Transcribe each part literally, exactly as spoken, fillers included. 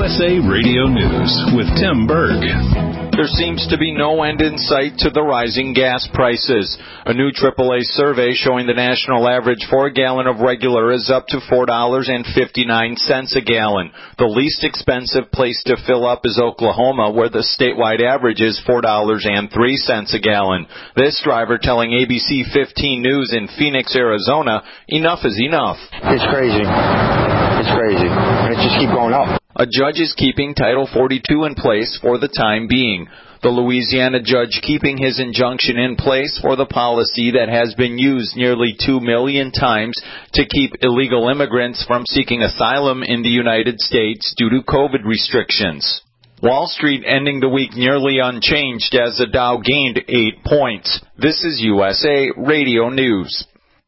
S A Radio News with Tim Berg. There seems to be no end in sight to the rising gas prices. A new triple A survey showing the national average for a gallon of regular is up to four dollars and fifty-nine cents a gallon. The least expensive place to fill up is Oklahoma, where the statewide average is four dollars and three cents a gallon. This driver telling A B C fifteen News in Phoenix, Arizona, enough is enough. It's crazy. It's crazy. And it just keeps going up. A judge is keeping Title forty-two in place for the time being. The Louisiana judge keeping his injunction in place for the policy that has been used nearly two million times to keep illegal immigrants from seeking asylum in the United States due to COVID restrictions. Wall Street ending the week nearly unchanged as the Dow gained eight points. This is U S A Radio News.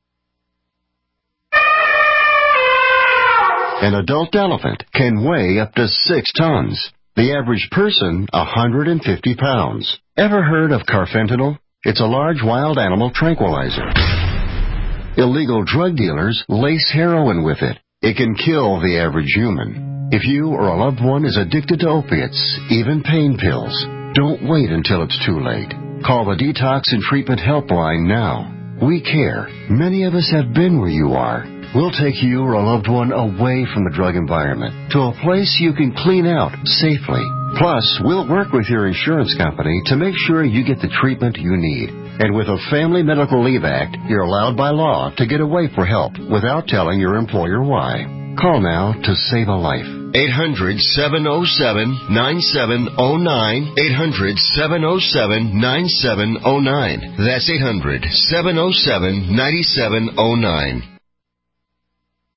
An adult elephant can weigh up to six tons. The average person, one hundred fifty pounds. Ever heard of carfentanil? It's a large wild animal tranquilizer. Illegal drug dealers lace heroin with it. It can kill the average human. If you or a loved one is addicted to opiates, even pain pills, don't wait until it's too late. Call the Detox and Treatment Helpline now. We care. Many of us have been where you are. We'll take you or a loved one away from the drug environment to a place you can clean out safely. Plus, we'll work with your insurance company to make sure you get the treatment you need. And with a Family Medical Leave Act, you're allowed by law to get away for help without telling your employer why. Call now to save a life. eight hundred, seven oh seven, nine seven oh nine. eight hundred, seven oh seven, nine seven oh nine. That's eight hundred, seven oh seven, nine seven oh nine.